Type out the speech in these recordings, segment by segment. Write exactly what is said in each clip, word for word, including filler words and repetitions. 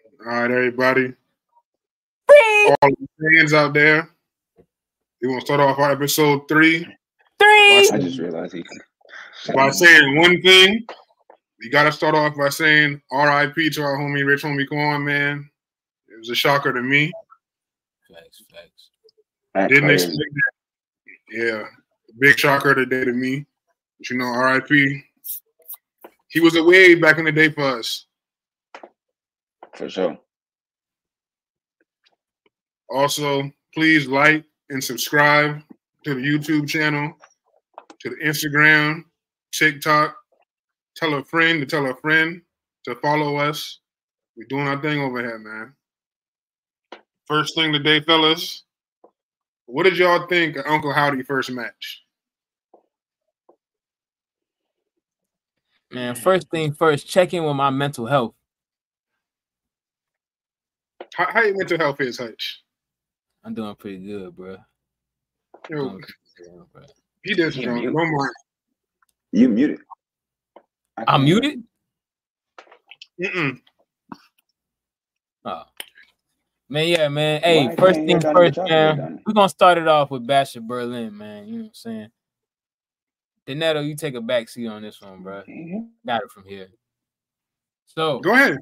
All right, everybody. Three. All the fans out there. We want to start off our episode three. Three. I just realized he. By saying one thing, we got to start off by saying R I P to our homie, Rich Homie Quan, man. It was a shocker to me. Facts, facts. Didn't expect that. Yeah, big shocker today to me. But you know, R I P. He was a wave back in the day for us. For sure. Also, please like and subscribe to the YouTube channel, to the Instagram, TikTok. Tell a friend to tell a friend to follow us. We're doing our thing over here, man. First thing today, fellas. What did y'all think of Uncle Howdy first match? Man, first thing first, check in with my mental health. How, how your mental health is, Hutch? I'm doing pretty good, bro. Yo, Doing pretty good, bro. he does You strong. mute. Don't mind. You muted. I I'm can't- muted? Mm-mm. Oh. Man, yeah, man. Hey, Why first can't things hear Donnie first, but y'all can hear man. Donnie? We're gonna start it off with Basher Berlin, man. You know what I'm saying? Donato, you take a back seat on this one, bro. Can you hear? Got it from here. So Go ahead.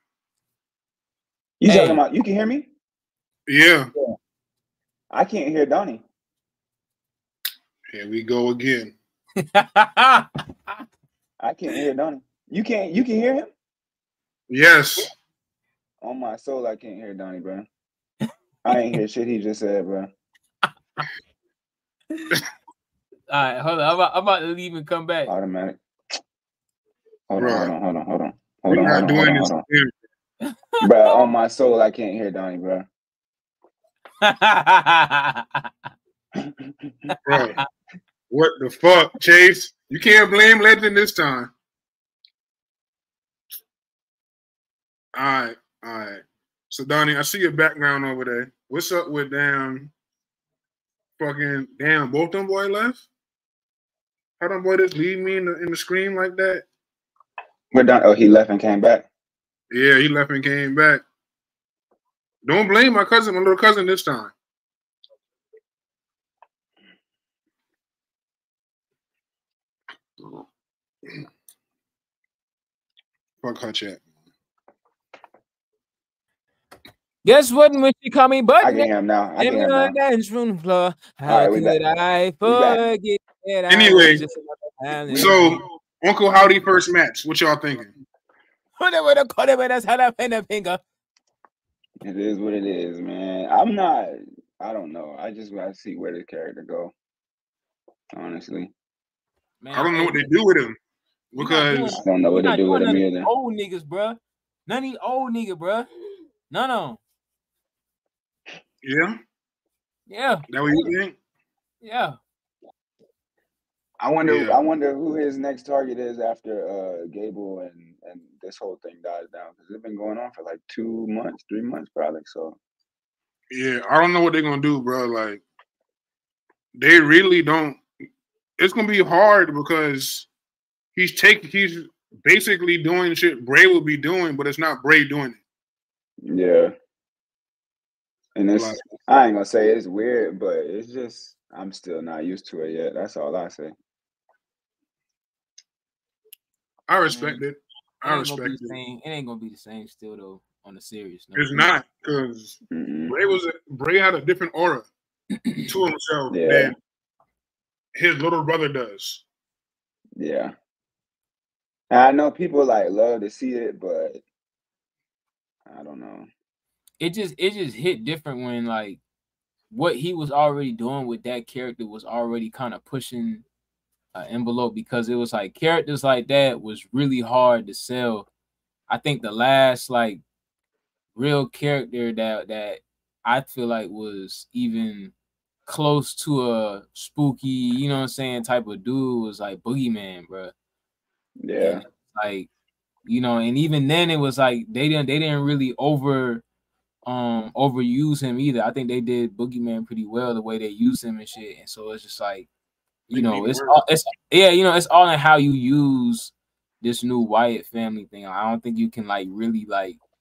You Hey. talking about? You can hear me? Yeah. I can't hear Donnie. Here we go again. I can't hear Donnie. You can't. You can hear him? Yes. On my soul, I can't hear Donnie, bro. I ain't hear shit he just said, bro. all right, hold on. I'm about, I'm about to leave and come back. Automatic. Hold Bro. on, hold on, hold on, hold on. We're Hold on, not hold on, doing hold this on, again. hold on. Bro, on my soul, I can't hear Donnie, bro. Bro. What the fuck, Chase? You can't blame Legend this time. All right, all right. So, Donnie, I see your background over there. What's up with damn fucking damn both them boy left? How them boy just leave me in the in the screen like that? We're done. Oh, he left and came back. Yeah, he left and came back. Don't blame my cousin, my little cousin this time. Fuck her chat. Guess what? When she call me I butt can hear him now. I can hear him now. dance room floor. How All right, we could back. I We back. forget that I Anyway, was just another talent? So, Uncle Howdy first match. What y'all thinking? Whatever the call it, that's how that pen and finger. It is what it is, man. I'm not. I don't know. I just gotta see where the character go. Honestly, Man, I don't know hey, what they do with him we not doing- because I don't know we what to not do doing with him none of these either. old niggas, bruh. None of these old niggas, bruh. None of them. yeah, Yeah, that what you think? yeah. I wonder. Yeah. I wonder who his next target is after uh Gable and and this whole thing dies down because it's been going on for like two months, three months probably. So Yeah, I don't know what they're gonna do, bro. Like, they really don't. It's gonna be hard because he's taking. He's basically doing shit Bray would be doing, but it's not Bray doing it. yeah, and it's Like, I ain't gonna say it's weird, but it's just I'm still not used to it yet. That's all I say. I respect it. It I ain't gonna be respect the it. same. It ain't gonna be the same still though. On the serious note. It's not because Mm-mm. Bray was a, Bray had a different aura to himself Yeah. than his little brother does. Yeah, and I know people like love to see it, but I don't know. It just it just hit different when like what he was already doing with that character was already kind of pushing an envelope because it was like characters like that was really hard to sell. I think the last like real character that that I feel like was even close to a spooky, you know what I'm saying, type of dude was like Boogeyman, bro. Yeah, And, like, you know, and even then it was like they didn't they didn't really over um overuse him either. I think they did Boogeyman pretty well the way they used him and shit. And so it's just like, you They know, need it's work. all it's yeah, you know, it's all in how you use this new Wyatt family thing. I don't think you can like really like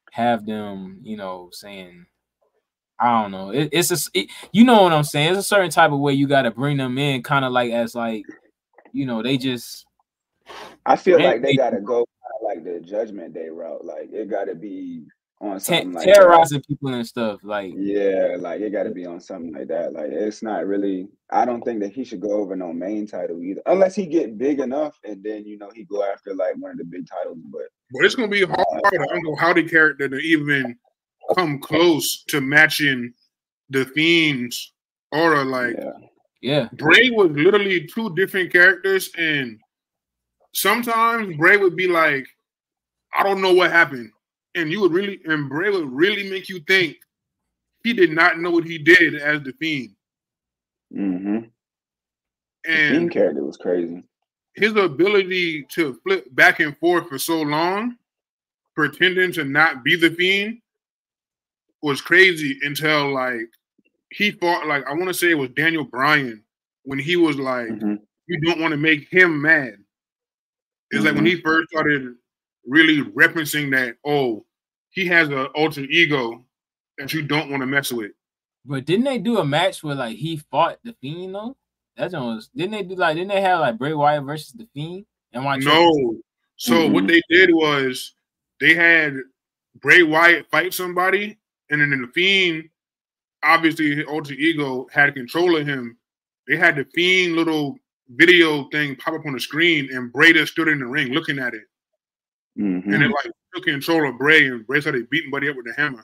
have them, you know, saying, I don't know. It, it's a, it, you know what I'm saying. It's a certain type of way you got to bring them in, kind of like as like, you know, they just. I feel like they gotta go like the Judgment Day route. Like it gotta be on something like terrorizing that. people and stuff. Like yeah, like it gotta be on something like that. Like it's not really. I don't think that he should go over no main title either, unless he get big enough and then you know he go after like one of the big titles. But but it's gonna be hard for the Uncle Howdy character to even come close to matching the Fiend's aura. Like, yeah, yeah, Bray was literally two different characters, and sometimes Bray would be like, I don't know what happened. And you would really, and Bray would really make you think he did not know what he did as the Fiend. mm-hmm. And the Fiend character was crazy. His ability to flip back and forth for so long, pretending to not be the Fiend, was crazy until like he fought, like, I want to say it was Daniel Bryan, when he was like, mm-hmm. you don't want to make him mad. It's mm-hmm. like when he first started really referencing that, oh, he has an alter ego that you don't want to mess with. But didn't they do a match where like he fought the Fiend though? That was didn't they do like didn't they have like Bray Wyatt versus the Fiend? And why no. So mm-hmm. what they did was they had Bray Wyatt fight somebody, and then the Fiend, obviously his alter ego had control of him. They had the Fiend little video thing pop up on the screen, and Bray just stood in the ring looking at it. Mm-hmm. And it like took control of Bray, and Bray started beating Buddy up with the hammer.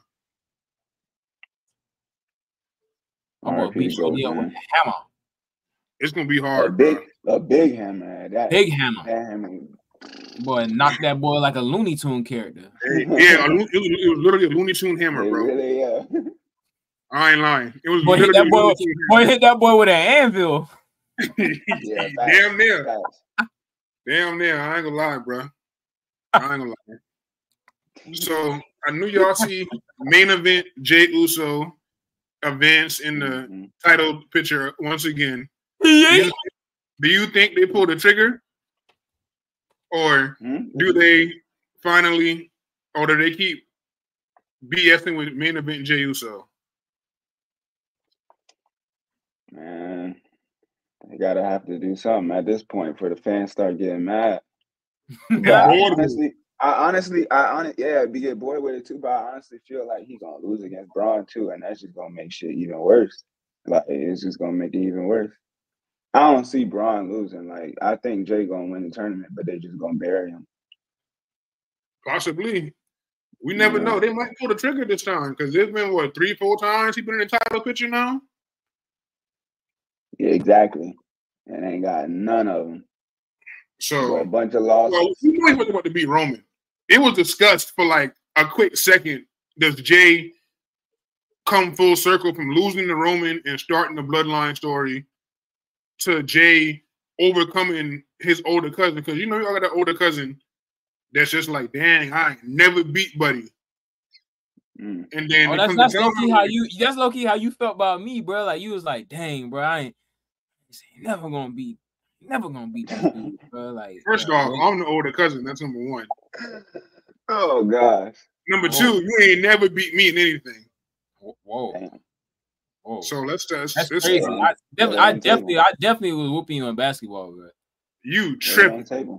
I'm gonna beat Buddy up with the hammer. It's gonna be hard. A big, bro. a big hammer. That big hammer. That hammer. Boy, knock that boy like a Looney Tune character. Hey, yeah, it was, it was literally a Looney Tune hammer, it bro. Really, yeah. I ain't lying. It was boy, hit that boy, boy hit that boy with an anvil. yeah, damn near. Facts. Damn near. I ain't gonna lie, bro. I ain't gonna lie. So I knew y'all see main event Jey Uso advance in the mm-hmm. title picture once again. Yeah. Do, you, do you think they pulled the trigger? Or mm-hmm. do they finally, or do they keep BSing with main event Jey Uso? Man, they gotta have to do something at this point for the fans start getting mad. I honestly, I honestly, I honestly, yeah, be get bored with it too. But I honestly feel like he's gonna lose against Braun too, and that's just gonna make shit even worse. Like it's just gonna make it even worse. I don't see Braun losing. Like I think Jey gonna win the tournament, but they just gonna bury him. Possibly. We never yeah. know. They might pull the trigger this time because there's been what three, four times he been in the title picture now. Yeah, exactly. And ain't got none of them. So a bunch of losses. Well, you know he wasn't about to beat Roman. It was discussed for like a quick second. Does Jey come full circle from losing to Roman and starting the bloodline story to Jey overcoming his older cousin? Because you know you got that older cousin that's just like, dang, I ain't never beat Buddy. Mm. And then oh, that's, that's low key how you that's low key how you felt about me, bro. Like you was like, dang, bro, I ain't never gonna beat, never gonna beat that dude, bro. Like first bro, off, bro. I'm the older cousin. That's number one. Oh gosh. Number Whoa. two, you ain't never beat me in anything. Whoa. Damn. Whoa. So let's just. That's crazy. I, def- I definitely, I definitely was whooping you in basketball, bro. You tripping?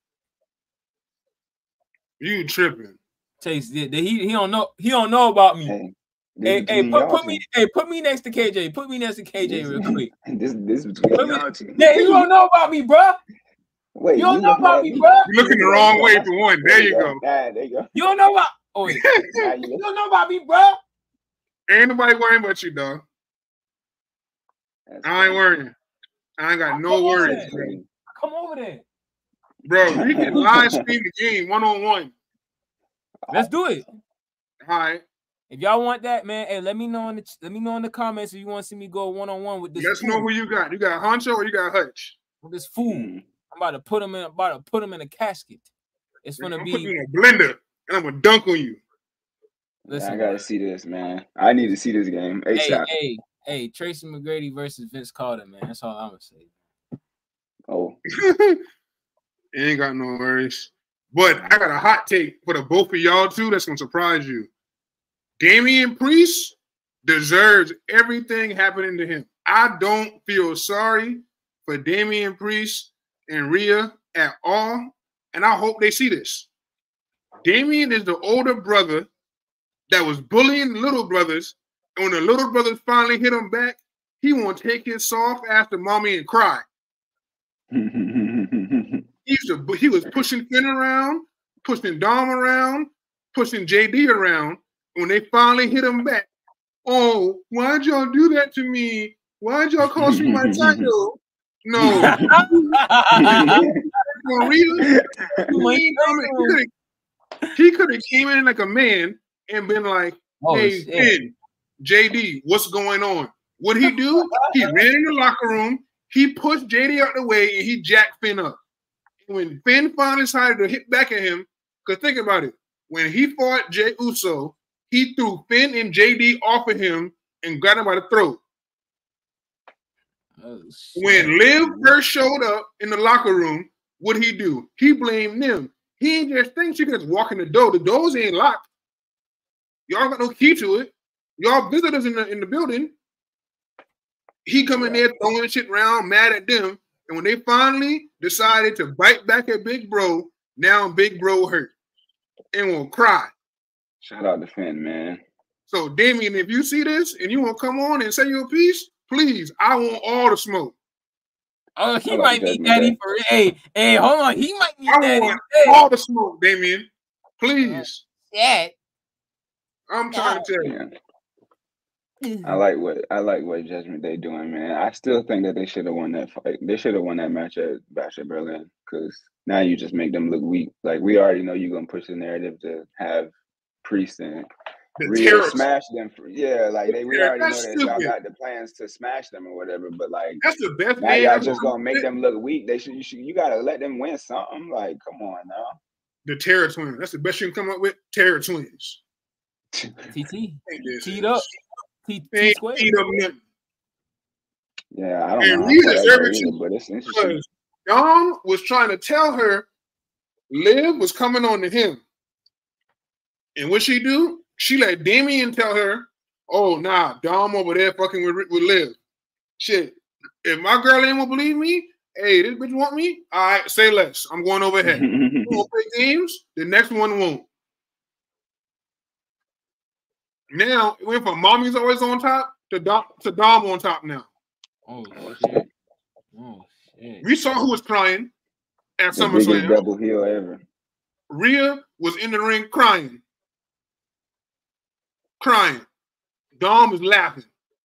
You tripping? Chase, he he don't know. He don't know about me. Hey, hey, hey put, put me, hey, put me next to K J. Put me next to K J this, real quick. This, this between put y'all me, two. Yeah, you don't know about me, bro. Wait, you don't you know about me, bro. You're looking the wrong way for one. There, there you go. go. Nah, there you go. You don't know about. Oh, wait. nah, you, you don't know about me, bro. Ain't nobody worrying about you, dog. That's I ain't worrying. I ain't got I'll no worries. Come over there, bro. We can live stream the game one on one. Let's do it. All right. If y'all want that, man, hey, let me know in the let me know in the comments if you want to see me go one on one with this. Let's fool. know who you got. You got Honcho or you got Hutch? With this fool, mm. I'm about to put him in. About to put him in a casket. It's gonna I'm be putting you in a blender, and I'm gonna dunk on you. Listen, I gotta man. see this, man. I need to see this game. Hey, hey, hey, hey, Tracy McGrady versus Vince Carter, man. That's all I'm gonna say. Oh, you ain't got no worries. But I got a hot take for the both of y'all too that's gonna surprise you. Damian Priest deserves everything happening to him. I don't feel sorry for Damian Priest and Rhea at all, and I hope they see this. Damian is the older brother that was bullying little brothers, and when the little brothers finally hit him back, he won't take his soft ass to mommy and cry. he, to, he was pushing Finn around, pushing Dom around, pushing J D around. When they finally hit him back, oh, why'd y'all do that to me? Why'd y'all cost me my title? No. He could have came in like a man and been like, oh, hey, Finn, J D, what's going on? What'd he do? He ran in the locker room, he pushed J D out the way, and he jacked Finn up. And when Finn finally decided to hit back at him, because think about it, when he fought Jey Uso, he threw Finn and J D off of him and got him by the throat. Oh, when Liv first showed up in the locker room, what'd he do? He blamed them. He ain't just think she could just walk in the door. The doors ain't locked. Y'all got no key to it. Y'all visitors in the in the building. He come in there throwing shit around, mad at them. And when they finally decided to bite back at Big Bro, now Big Bro hurt and will cry. Shout out to Finn, man. So, Damian, if you see this and you want to come on and say your piece, please, I want all the smoke. Oh, he might be daddy for it. Hey, hey, hold on. He might be I daddy. want all the smoke, Damian. Please. Yeah. I'm trying to tell you. I like what I like what Judgment Day doing, man. I still think that they should have won that fight. They should have won that match at Bash at Berlin because now you just make them look weak. Like we already know you're gonna push the narrative to have Priest and Rhea smash them. For, yeah, like they we already know that y'all got the plans to smash them or whatever. But like that's the best. Now y'all just gonna make them look weak. They should you should you gotta let them win something. Like come on now. The Terror Twins. That's the best you can come up with. Terror Twins. T T teed up. T T squared. Yeah, I don't and know. Rhea Either, but it's interesting. Dom was trying to tell her Liv was coming on to him. And what she do? She let Damian tell her, oh, nah, Dom over there fucking with, with Liv. Shit, if my girl ain't gonna believe me, hey, this bitch want me? All right, say less. I'm going over ahead. You won't play games, the next one won't. Now, it went from mommy's always on top to Dom, to Dom on top now. Oh, shit. Oh, shit. We saw who was crying at the SummerSlam. Biggest double heel ever. Rhea was in the ring crying. Crying. Dom was laughing.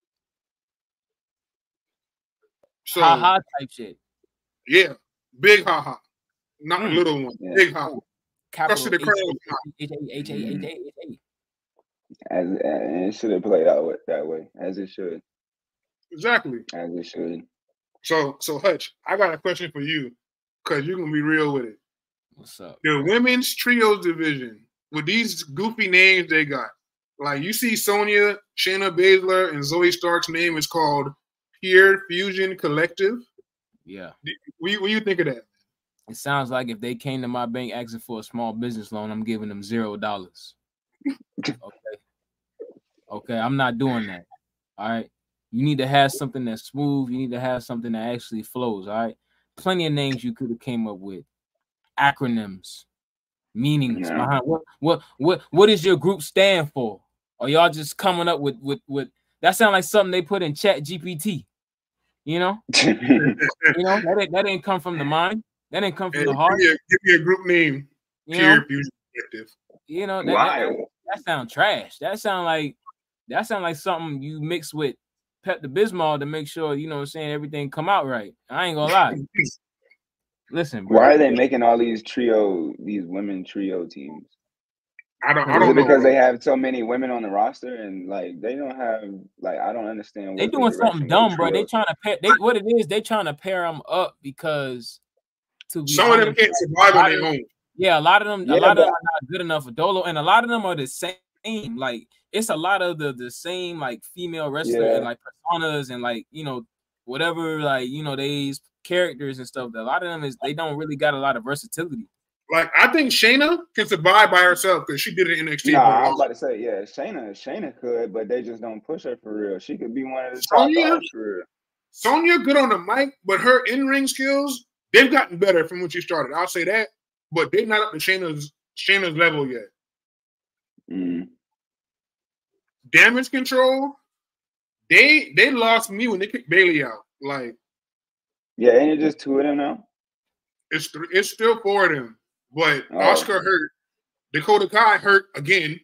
So, ha ha type shit. Yeah. Big ha ha. Not mm. a little one. Yeah. Big ha. Capital the crowd. H A H A H A H A. As, as it should have played out that way, as it should. Exactly. As it should. So, so Hutch, I got a question for you, because you're gonna be real with it. What's up? The women's trios division with these goofy names they got. Like you see, Sonya, Shayna Baszler, and Zoe Stark's name is called Pure Fusion Collective. Yeah. What do you, you think of that? It sounds like if they came to my bank asking for a small business loan, I'm giving them zero dollars. Okay. Okay, I'm not doing that. All right. You need to have something that's smooth. You need to have something that actually flows. All right. Plenty of names you could have came up with. Acronyms, meanings yeah. behind what what what what does your group stand for? Or y'all just coming up with with with that sound like something they put in Chat G P T. You know? You know, that ain't, that didn't come from the mind. That didn't come from hey, the heart. Give me a, give me a group name. You know? Pure Fusion Collective. You know, that, that, that, that sound trash. That sound like that sound like something you mix with Pepto Bismol to make sure, you know what I'm saying, everything come out right. I ain't gonna lie. Listen, bro. Why are they making all these trio, these women trio teams? I don't. I Is don't it know. because they have so many women on the roster and like they don't have like I don't understand. What they doing something dumb, bro. They trying to pair. They what it is? They trying to pair them up because to be some honest, of them can't survive on their own. Yeah, a lot of them. Yeah, a lot but, of them are not good enough for Dolo, and a lot of them are the same. Like it's a lot of the the same like female wrestler yeah. and like personas and like you know whatever like you know these characters and stuff. That a lot of them is they don't really got a lot of versatility. Like I think Shayna can survive by herself because she did it in N X T. Nah, I was about to say, yeah, Shayna, Shayna could, but they just don't push her for real. She could be one of the top Sonya, dogs for real. Sonya good on the mic, but her in-ring skills, they've gotten better from when she started. I'll say that, but they're not up to Shayna's Shayna's level yet. Mm. Damage control, they they lost me when they kicked Bailey out. Like, yeah, ain't it just two of them now? It's th- it's still four of them, but Oh. Oscar hurt, Dakota Kai hurt again.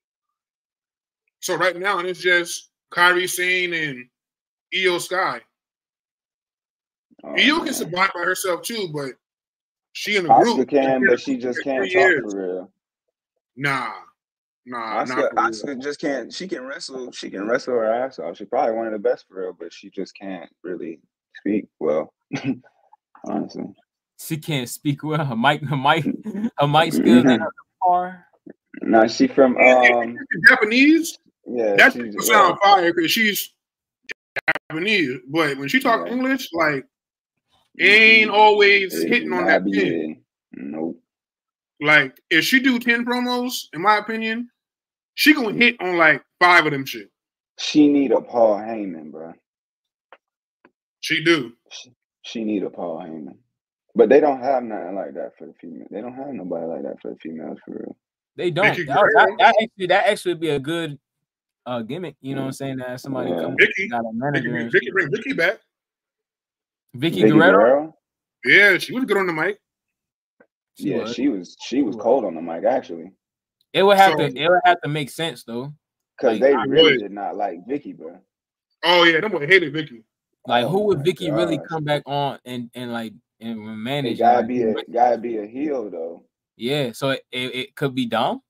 So right now it's just Kairi Sane and Io Sky. Oh, Io man. can survive by herself too, but she in the Oscar group can, but she just can't talk years. for real. Nah, nah, Oscar, not for Oscar real. just can't. She can wrestle. She can wrestle her ass off. She's probably one of the best for real, but she just can't really speak well. Honestly, She can't speak well. Her mic, her mic, her mic skills ain't up to par. now she from um Japanese. yeah. That she's, people sound yeah. fire because she's Japanese, but when she talk Yeah. English, like ain't always It hitting do on not that be pin. hitting. Nope. Like if she do ten promos, in my opinion, she gonna hit on like five of them shit. She need a Paul Heyman, bro. She do. She, she need a Paul Heyman, but they don't have nothing like that for the female. They don't have nobody like that for the females for real. They don't. Vicky That, that, Guerrero. that actually, that actually be a good uh, gimmick. You know what I'm saying? That somebody Yeah. come Vicky, got a Vicky, manager. bring- and Vicky shit. bring Vicky back. Vicky, Vicky Guerrero. Guerrero? Yeah, she was good on the mic. She Yeah, was. she was. She was cold on the mic actually, It would have So- to. It would have to make sense though. because Like, they I really would. did not like Vicky, bro. Oh yeah, them boy hated Vicky. Like Oh who would my Vicky really gosh. come back on and and like and It manage? gotta like, be a gotta be a heel though. yeah. So it, it, it could be Dom.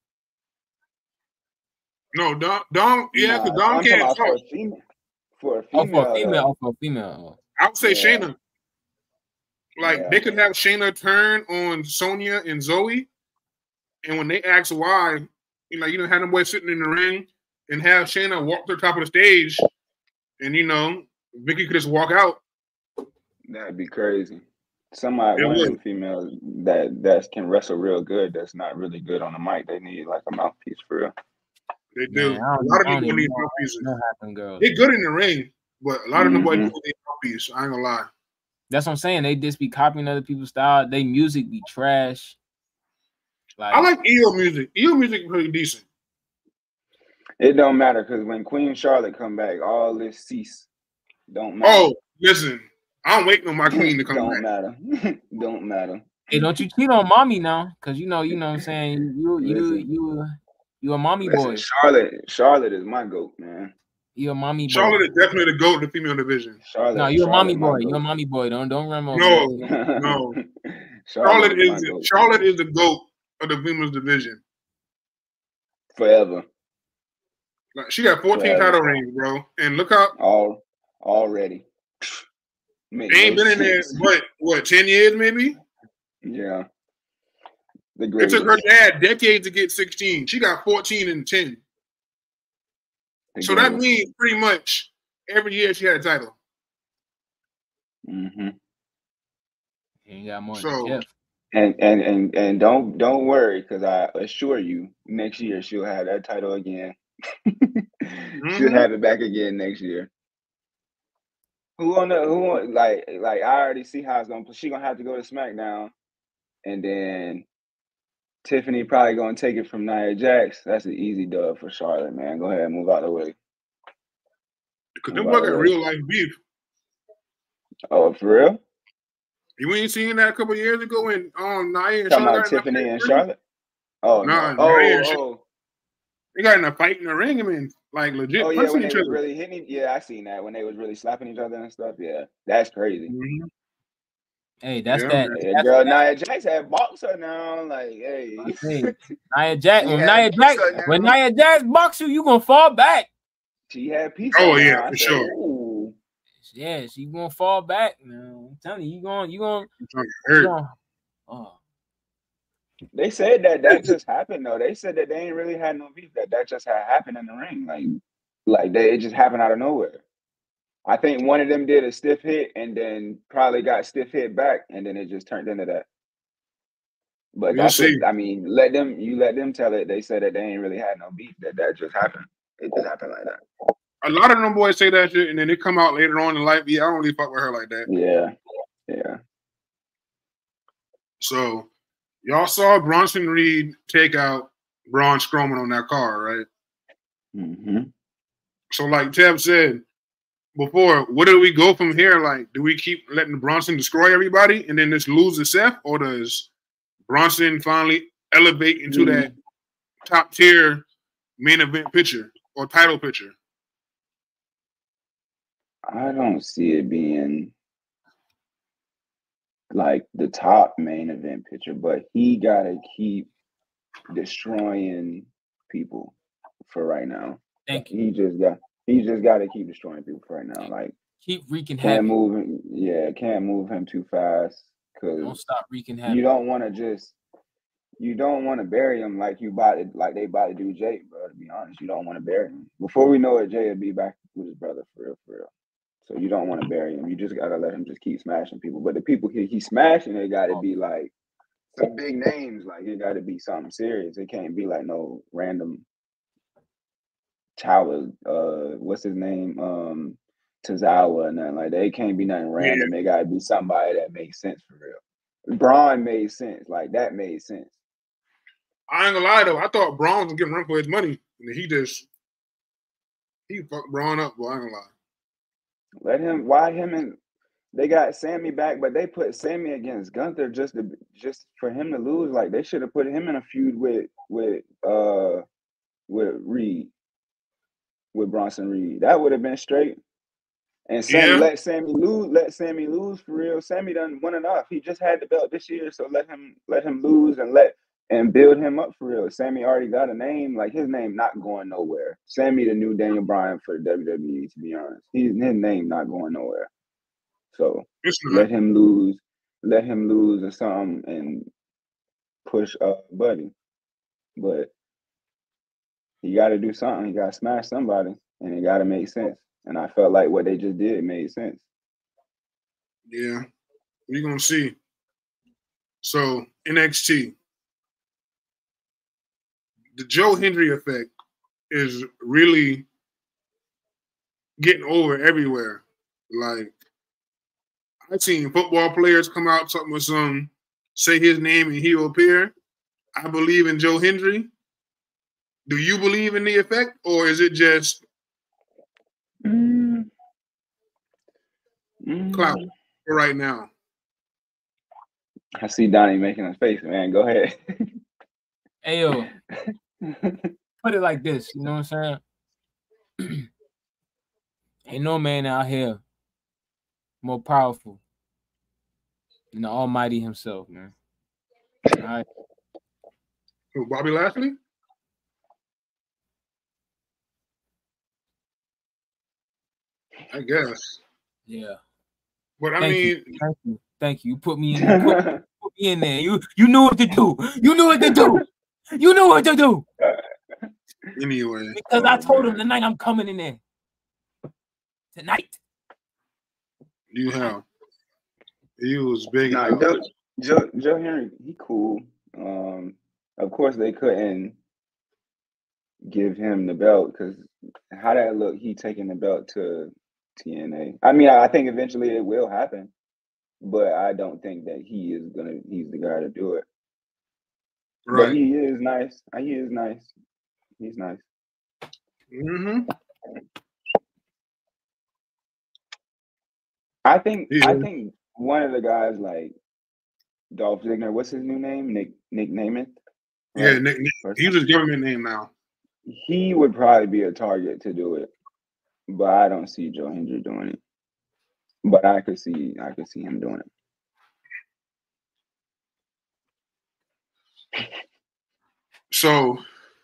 No, Dom, Dom yeah, because Nah, Dom I'm talking can't about for a talk. female. For a Oh, female, for a female. though. Oh, for a female. I would say Yeah. Shayna. Like Yeah. they could have Shayna turn on Sonya and Zoe, and when they ask why, you know, you know, have them boys sitting in the ring and have Shayna walk to the top of the stage, and you know, Vicky could just walk out. That'd be crazy. Somebody, It one would. of them females that that can wrestle real good. That's not really good on the mic. They need like a mouthpiece for real. They do. Man, I a don't, lot of I don't people even need know, mouthpieces. know happen, girls. They're good in the ring, but a lot of them boys Mhm. do need mouthpiece. I ain't gonna lie. That's what I'm saying. They just be copying other people's style. They music be trash. Like, I like E O music. E O music is pretty decent. It don't matter because when Queen Charlotte come back, all this cease. Don't matter. Oh, listen, I'm waiting on my queen to come don't back. matter. don't matter. hey, don't you cheat on mommy now? Cause you know, you know what I'm saying. You you Listen. you you a mommy Listen, boy. Charlotte, Charlotte is my goat, man. You a mommy boy. Charlotte is definitely the GOAT of the female division. Charlotte. No, you a Charlotte mommy my boy. You a goat. mommy boy. Don't don't remember. No, no. Charlotte my is goat, Charlotte man. is the GOAT of the women's division. Forever. Like she got fourteen Forever. title reigns, bro. And look how All already. Make they ain't no been in there sense. what what ten years maybe. Yeah. The It greatest. took her dad decades to get sixteen. She got fourteen and ten. The So that greatest. means pretty much every year she had a title. Mm-hmm. You ain't got more So- than Jeff. And and and and don't don't worry, because I assure you, next year she'll have that title again. She'll Mhm. have it back again next year. Who on the who on, like like I already see how it's gonna. She gonna have to go to SmackDown, and then Tiffany probably gonna take it from Nia Jax. That's an easy dub for Charlotte, man. Go ahead, move out the way. Because them Move boy out the got way. real life beef. Oh, for real? You ain't seen that a couple years ago when um Nia and Talking Charlotte about got in a Tiffany fight? and Charlotte? Oh Nah, no! Nia and Oh Sh- oh They got in a fight in the ring. I mean, like legit oh yeah! punching When they each was other. really hitting, yeah, I seen that when they was really slapping each other and stuff. Yeah, that's crazy. Mhm. Hey, that's Yeah, that. man. Hey, That's girl, that. Nia Jax had boxed her now. Like, hey, Hey, Nia Jax. She When had Nia Jax, pizza now. when Nia Jax box you, you gonna fall back. she had peace. Oh, on her. yeah, I for said, sure. Ooh. Yeah, she gonna fall back. Man, I'm telling you, you gonna you gonna. I'm trying to You hurt. gonna oh. They said that that just happened though. They said that they ain't really had no beef. That that just had happened in the ring. Like, like they, it just happened out of nowhere. I think one of them did a stiff hit and then probably got stiff hit back, and then it just turned into that. But we'll that's see. what I mean. Let them. You let them tell it. They said that they ain't really had no beef. That that just happened. It just happened like that. A lot of them boys say that shit, and then they come out later on in life. Yeah, I don't really fuck with her like that. Yeah, yeah. So, y'all saw Bronson Reed take out Braun Strowman on that car, right? Mm-hmm. So, like Tev said before, where do we go from here? Like, do we keep letting Bronson destroy everybody and then just lose to Seth, or does Bronson finally elevate into mm-hmm. that top tier main event picture or title picture? I don't see it being like the top main event picture, but he gotta keep destroying people for right now. Thank you. He just got he just gotta keep destroying people for right now. Like keep wreaking can't havoc. move him, yeah, can't move him too fast because don't stop wreaking havoc. You don't want to just you don't want to bury him like you about to, like they about to do Jay, bro. To be honest, you don't want to bury him. Before we know it, Jay will be back with his brother for real, for real. So you don't want to bury him. You just gotta let him just keep smashing people. But the people he he's smashing, it got to be like some big names. Like it got to be something serious. It can't be like no random child. Uh, what's his name? Um, Tozawa and nothing like that. It can't be nothing random. Yeah. It got to be somebody that makes sense for real. Braun made sense. Like that made sense. I ain't gonna lie though. I thought Braun was getting run for his money, and he just he fucked Braun up. Boy, I ain't gonna lie. Let him. Why him and they got Sammy back, but they put Sammy against Gunther just to just for him to lose. Like they should have put him in a feud with with uh with Reed, with Bronson Reed. That would have been straight. And Sammy, yeah. let Sammy lose. Let Sammy lose for real. Sammy done won enough. He just had the belt this year, so let him let him lose and let and build him up for real. Sammy already got a name. Like his name not going nowhere. Sammy the new Daniel Bryan for the W W E. To be honest, he, his name not going nowhere. So let him lose. Let him lose or something and push up Buddy. But he got to do something. He got to smash somebody, and it got to make sense. And I felt like what they just did made sense. Yeah, we're gonna see. So N X T, the Joe Hendry effect is really getting over everywhere. Like I've seen football players come out something with some say his name and he'll appear. I believe in Joe Hendry. Do you believe in the effect, or is it just mm. Mm. clout for right now? I see Donnie making a face, man. Go ahead. Hey, yo. Put it like this, you know what I'm saying? Ain't no man out here more powerful than the Almighty himself, man. All right. Who, Bobby Lashley? I guess. Yeah. But I Thank mean, you. Thank you. Thank you. You put me in. You put, put me in there. You you knew what to do. You knew what to do. You knew what to do. Anyway, because oh, I told man. him tonight I'm coming in there. Tonight. You have. He was big. Nah, Joe, Joe, Joe Henry, he cool. Um, of course they couldn't give him the belt because how that look, he taking the belt to T N A. I mean, I think eventually it will happen, but I don't think that he is gonna. He's the guy to do it. Right. But he is nice. He is nice. He's nice. Mm-hmm. I think. Yeah. I think one of the guys like Dolph Ziggler. What's his new name? Nick. Nick Namath. Right? Yeah, Nick. Nick he's his government name now. He would probably be a target to do it, but I don't see Joe Hendry doing it. But I could see. I could see him doing it. So,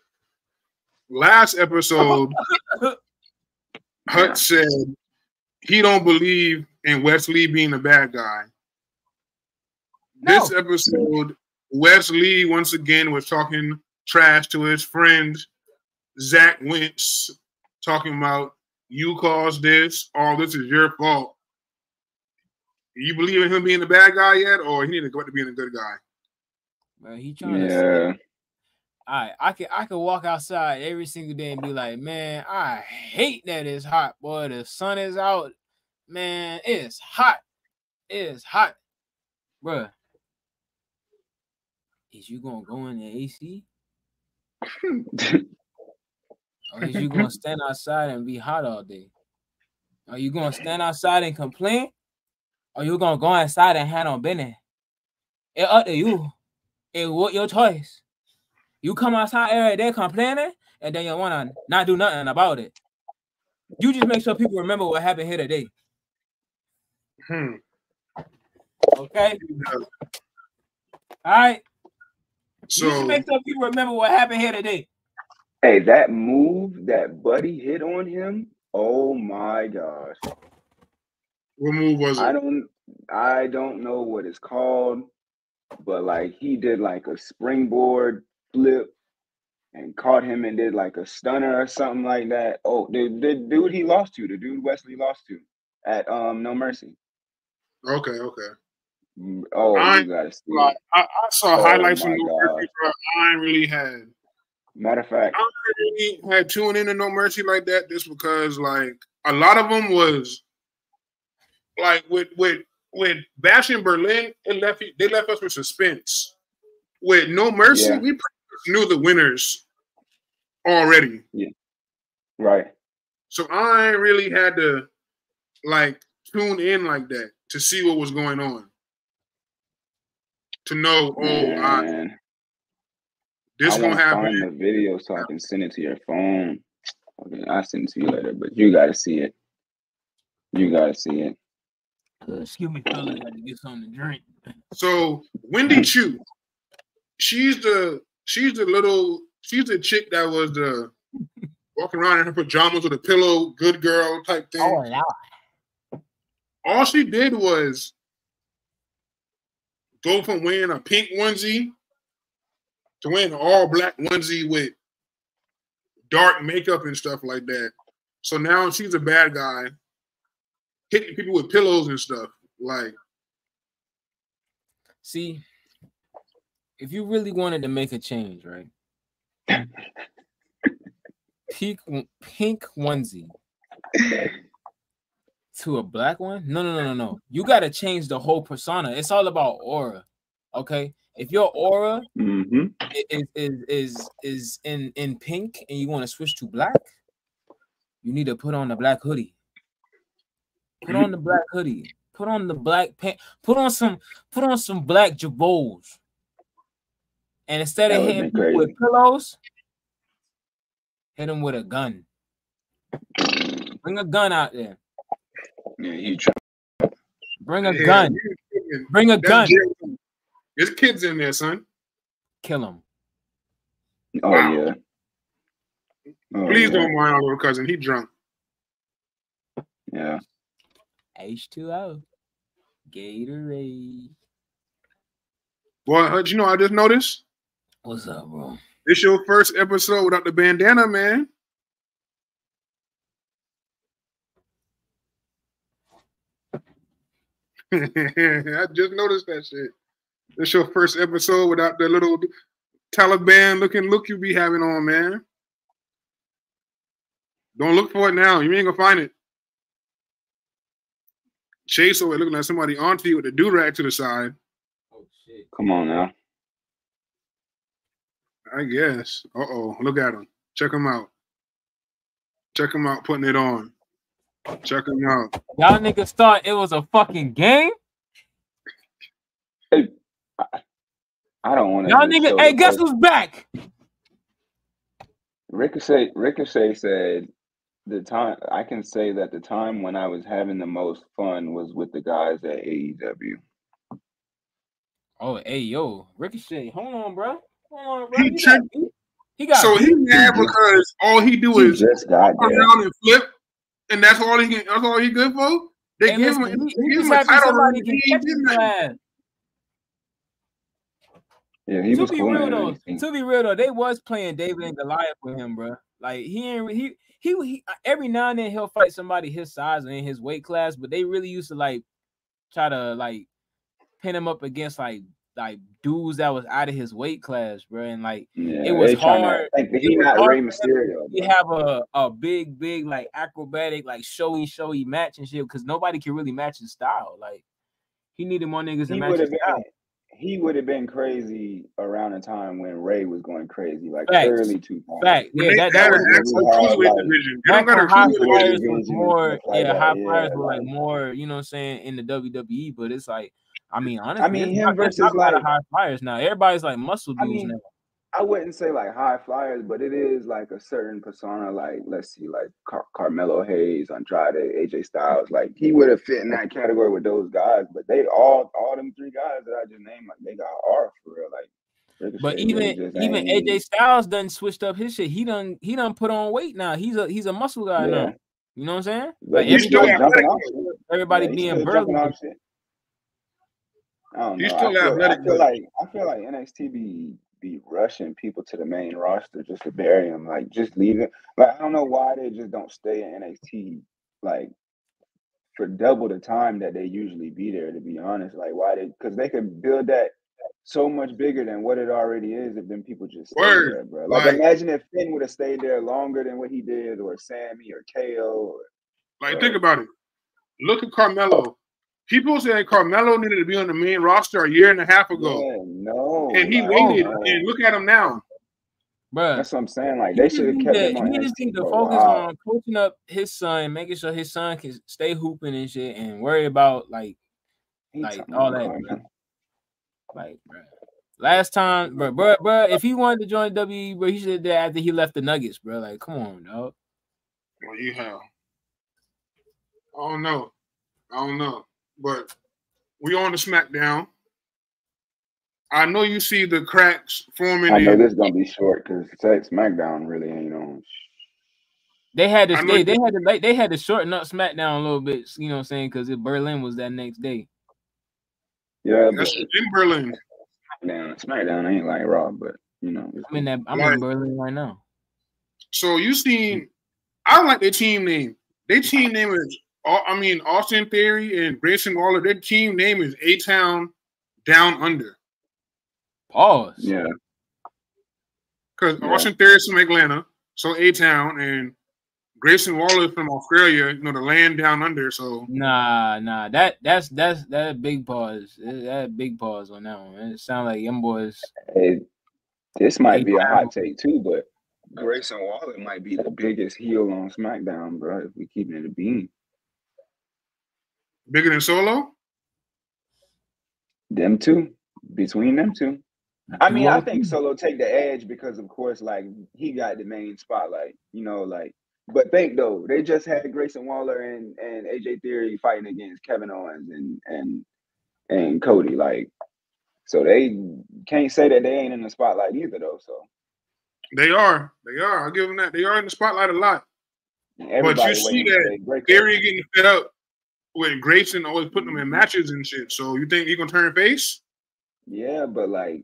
last episode, Hut said he don't believe in Wes Lee being a bad guy. No. This episode, Wes Lee once again was talking trash to his friend Zach Wentz, talking about you caused this, all this is your fault. You believe in him being a bad guy yet, or he need to go back to being a good guy? bro. He trying Yeah. to say, all right, I can I can walk outside every single day and be like, man, I hate that it's hot, boy. The sun is out, man. It's hot. It's hot, bro. Is you gonna go in the A C? Or is you gonna stand outside and be hot all day? Are you gonna stand outside and complain? Or you gonna go inside and hand on business? It's up to you. It's what your choice. You come outside every day complaining, and then you wanna not do nothing about it. You just make sure people remember what happened here today. Hmm. Okay. All right. So you just make sure people remember what happened here today. Hey, that move that Buddy hit on him. Oh my gosh. What move was it? I don't I don't know what it's called, but like he did like a springboard flip and caught him and did like a stunner or something like that. Oh, the, the dude he lost to, the dude Wesley lost to at um No Mercy. Okay, okay. Oh, I, you gotta see like, I, I saw oh, highlights from my No God. Mercy, but I ain't really had. Matter of fact, I really had tuned into No Mercy like that just because, like, a lot of them was like with with with Bash in Berlin, it left they left us with suspense. With No Mercy, yeah. we pretty much knew the winners already. Yeah. Right. So I ain't really had to like tune in like that to see what was going on. To know, oh, I, this I gonna happen. Find the video so I can send it to your phone. Okay, I'll send it to you later, but you gotta see it. You gotta see it. Uh, excuse me, fella, I got to get something to drink. So Wendy Chu, she's the she's the little she's the chick that was the walking around in her pajamas with a pillow, good girl type thing. Oh, yeah. All she did was go from wearing a pink onesie to wearing an all black onesie with dark makeup and stuff like that. So now she's a bad guy, hitting people with pillows and stuff. Like, see, if you really wanted to make a change, right? Pink, pink onesie to a black one? No, no, no, no, no. You got to change the whole persona. It's all about aura, okay? If your aura mm-hmm. is, is is is in in pink and you want to switch to black, you need to put on the black hoodie. Put on the black hoodie. Put on the black pant. Put on some. Put on some black jabots. And instead of hitting people with pillows, hit them with a gun. Bring a gun out there. Yeah, you try. Bring a yeah, gun. Bring a That's gun. Jail. There's kids in there, son. Kill them. Oh wow. yeah. Oh, Please yeah. don't mind our little cousin. He drunk. Yeah. H two O. Gatorade. Well, you know, I just noticed. What's up, bro? This your first episode without the bandana, man. I just noticed that shit. This your first episode without the little Taliban looking look you be having on, man. Don't look for it now. You ain't gonna find it. Chase over looking like somebody auntie with a do-rag to the side. Oh shit! Come on now. I guess. Uh oh, look at him. Check him out. Check him out putting it on. Check him out. Y'all niggas thought it was a fucking game? Hey, I, I don't want to. Y'all niggas, hey, guess who's back? Ricochet, Ricochet said the time, I can say that the time when I was having the most fun was with the guys at A E W. Oh, hey, yo, Ricochet, hold on, bro. Hold on, bro. He, He, got, he, he got so he mad because all he do is just got come around and flip, and that's all he can. That's all he good for. They hey, give listen, him, he, they he give him a title. Somebody can catch his ass. Yeah, he to was be cool. real though, to be real though, they was playing David and Goliath with him, bro. Like he ain't he, he he every now and then he'll fight somebody his size and in his weight class, but they really used to like try to like pin him up against like like dudes that was out of his weight class, bro, and like yeah, it was hard. To, like, it he was not hard Rey Mysterio. You have a a big, big like acrobatic, like showy, showy match and shit because nobody can really match his style. Like he needed more niggas to he match his been, style. He would have been crazy around the time when Ray was going crazy, like Facts. early two thousands. Fact, yeah, that that was cruiserweight division. Back when high flyers was more, like yeah, that. high yeah, flyers were like, like more, you know what I'm saying, in the W W E, but it's like, I mean, honestly, I mean, him not, versus not like a lot of high flyers now. Everybody's like muscle dudes I mean, now. I wouldn't say like high flyers, but it is like a certain persona. Like, let's see, like Car- Carmelo Hayes, Andrade, A J Styles. Like, he would have fit in that category with those guys. But they all, all them three guys that I just named, like they got R for real. Like, Ricochet but even even A J Styles done switched up his shit. He done he done put on weight now. He's a he's a muscle guy yeah. now. You know what I'm saying? But like he's still jumping off shit. Everybody yeah, being burly. Off shit. I don't know. He's still I feel, athletic. I feel like I feel like N X T be be rushing people to the main roster just to bury them. Like, just leave it. Like, I don't know why they just don't stay in N X T like for double the time that they usually be there. To be honest, like why they? Because they could build that so much bigger than what it already is if them people just stay Word. there, bro. Like, like, imagine if Finn would have stayed there longer than what he did, or Sammy, or K O. Or, like, or, think about it. Look at Carmelo. People said Carmelo needed to be on the main roster a year and a half ago. Yeah, no. And he like, waited, no. and look at him now. Bruh, that's what I'm saying. Like, they should have kept him on. He just need to focus on coaching up his son, making sure his son can stay hooping and shit, and worry about like, like all that. Bro. Like, bro, last time, bro, bro, bro, if he wanted to join W W E, bro, he should have did after he left the Nuggets, bro. Like, come on, dog. Well, you have. I don't know. I don't know. But we on the SmackDown. I know you see the cracks forming. I know in, this is gonna be short because SmackDown really ain't on. They had to stay. They had to. They, they had to shorten up SmackDown a little bit. You know what I'm saying? Because Berlin was that next day. Yeah, that's in Berlin. SmackDown, SmackDown ain't like Raw, but you know. I'm in that. I'm like, in Berlin right now. So you seen? I like their team name. Their team name is. I mean, Austin Theory and Grayson Waller, their team name is A-Town Down Under. Pause. Yeah. Because yeah. Austin Theory is from Atlanta, so A-Town, and Grayson Waller is from Australia, you know, the land down under. So nah, nah, that that's that's that big pause. That big pause on that one. It sounds like them boys. Hey, this might be a hot take too, but Grayson Waller might be the biggest heel on SmackDown, bro. If we keep it a bean. Bigger than Solo? Them two. Between them two. I mean, I think Solo take the edge because, of course, like, he got the main spotlight, you know, like, but think, though, they just had Grayson Waller and, and A J Theory fighting against Kevin Owens and, and, and Cody, like, so they can't say that they ain't in the spotlight either, though, so. They are. They are. I'll give them that. They are in the spotlight a lot. Everybody but you see that Theory getting fed up with Grayson always putting them in matches and shit. So you think he gonna turn face? Yeah, but like,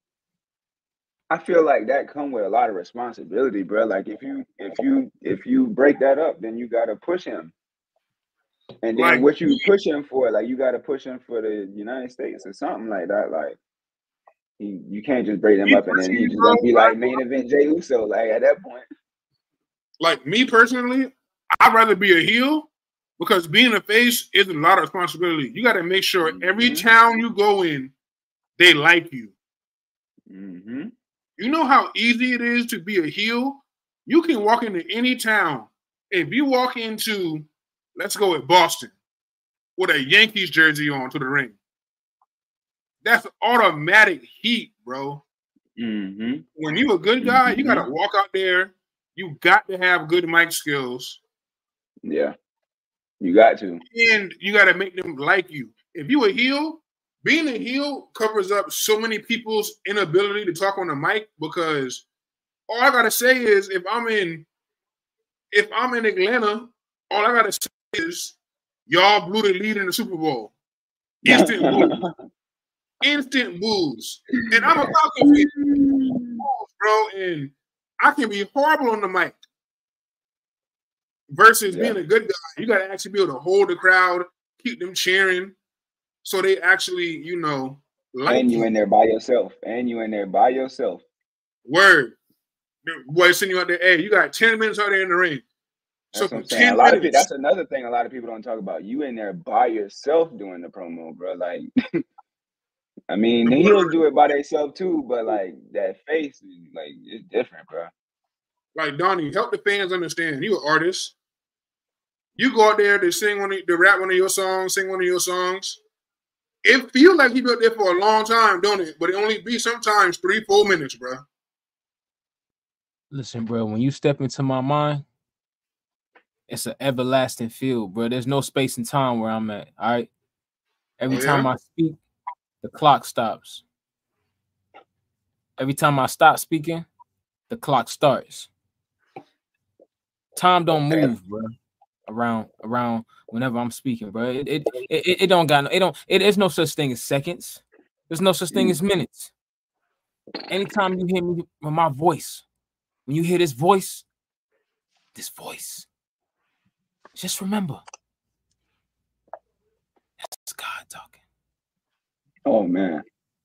I feel like that come with a lot of responsibility, bro. Like if you if you if you break that up, then you gotta push him. And then like, what you push him for, like you gotta push him for the United States or something like that. Like he, you can't just break him up and then he just gonna be like main event Jey Uso. Like at that point. Like me personally, I'd rather be a heel. Because being a face is a lot of responsibility. You got to make sure every mm-hmm. town you go in, they like you. Mm-hmm. You know how easy it is to be a heel? You can walk into any town. If you walk into, let's go with Boston, with a Yankees jersey on to the ring, that's automatic heat, bro. Mm-hmm. When you a good guy, mm-hmm. you got to walk out there. You got to have good mic skills. Yeah. You got to. And you got to make them like you. If you a heel, being a heel covers up so many people's inability to talk on the mic because all I got to say is if I'm in if I'm in Atlanta, all I got to say is y'all blew the lead in the Super Bowl. Instant boos. Instant boos. And I'm a Falcons fan, bro, and I can be horrible on the mic. Versus yeah. being a good guy, you got to actually be able to hold the crowd, keep them cheering, so they actually, you know, Like and you, you in there by yourself. And you in there by yourself. Word. Boy, send you out there. Hey, you got ten minutes out there in the ring. That's so what I'm saying. A lot minutes, of people, that's another thing a lot of people don't talk about. You in there by yourself doing the promo, bro. Like, I mean, he'll do it by themselves too, but like that face, like it's different, bro. Like Donnie, help the fans understand. You an artist. You go out there to sing one, of, to rap one of your songs, sing one of your songs. It feels like you been there for a long time, don't it? But it only be sometimes three, four minutes, bro. Listen, bro, when you step into my mind, it's an everlasting field, bro. There's no space and time where I'm at. All right. Every oh, yeah? time I speak, the clock stops. Every time I stop speaking, the clock starts. Time don't move, bro. Around, around whenever I'm speaking, bro. It it it, it don't got no. It don't. It, there's no such thing as seconds. There's no such thing as minutes. Anytime you hear me with my voice, when you hear this voice, this voice, just remember, that's God talking. Oh man,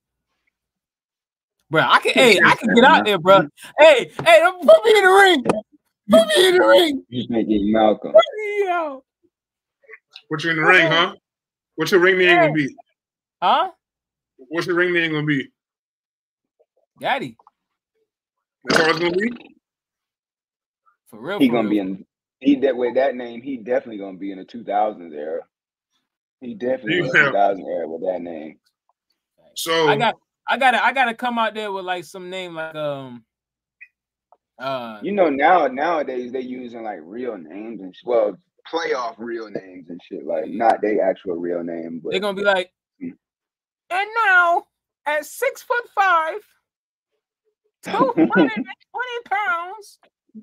bro, I can. Hey, I can get out there, bro. Hey, hey, put me in the ring. Put me in the ring. You make it Malcolm. Put me out. Put you in the ring, huh? What's your ring name yeah. gonna be? Huh? What's your ring name gonna be? Daddy. That's all it's gonna be. For real. He for gonna real. be in. He that with that name. He definitely gonna be in the two thousands era. He definitely in the two thousand era with that name. So I got, I gotta, I gotta come out there with like some name like um. Uh, you know, now nowadays they using like real names and sh- well, playoff real names and shit, like not they actual real name. But they're gonna be like, and now at six foot five, two hundred and twenty pounds,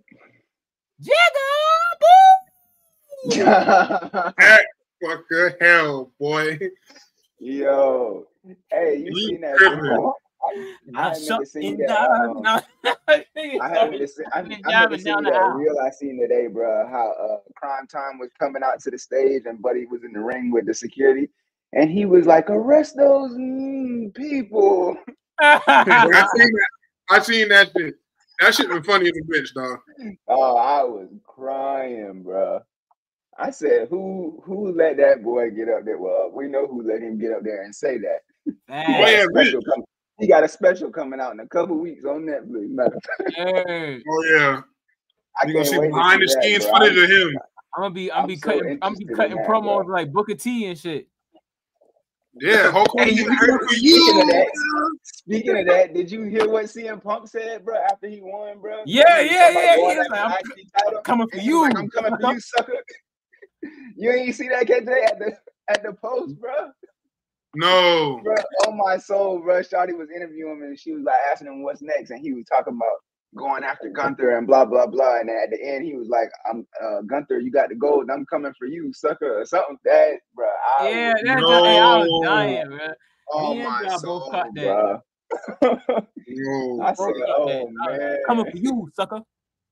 Jigga Boo! That fucker hell, boy. Yo, hey, you, you seen that? Before? I, I never seen that. Um, I haven't seen. I, I never seen that reel I seen today, bro. How uh, Crime Time was coming out to the stage and Buddy was in the ring with the security, and he was like, "Arrest those mm, people." I seen that. I seen that shit. That shit was funny as a bitch, dog. Oh, I was crying, bro. I said, "Who who let that boy get up there?" Well, we know who let him get up there and say that. Oh, yeah, special coming, he got a special coming out in a couple weeks on Netflix. Hey. Oh yeah, you gonna see behind the scenes footage of him. I'm gonna be, I'm, I'm be so cutting, I'm be cutting that, promos bro. Like Booker T and shit. Yeah, Hulk Hogan, you heard for you. Speaking of that, speaking of that, did you hear what C M Punk said, bro? After he won, bro. Yeah, yeah, yeah. He was like, I'm coming for you. Like, I'm coming for you, sucker. You ain't see that K J at the at the post, bro. No, bro. Oh my soul, bro. Shawty was interviewing him and she was like asking him what's next, and he was talking about going after Gunther and blah blah blah. And at the end, he was like, "I'm uh, Gunther, you got the gold. And I'm coming for you, sucker," or something. That, bro. I yeah, was, that's no. hey, I was dying, bro. Oh Me my and soul, both bro. no. I said, "Oh man, coming for you, sucker."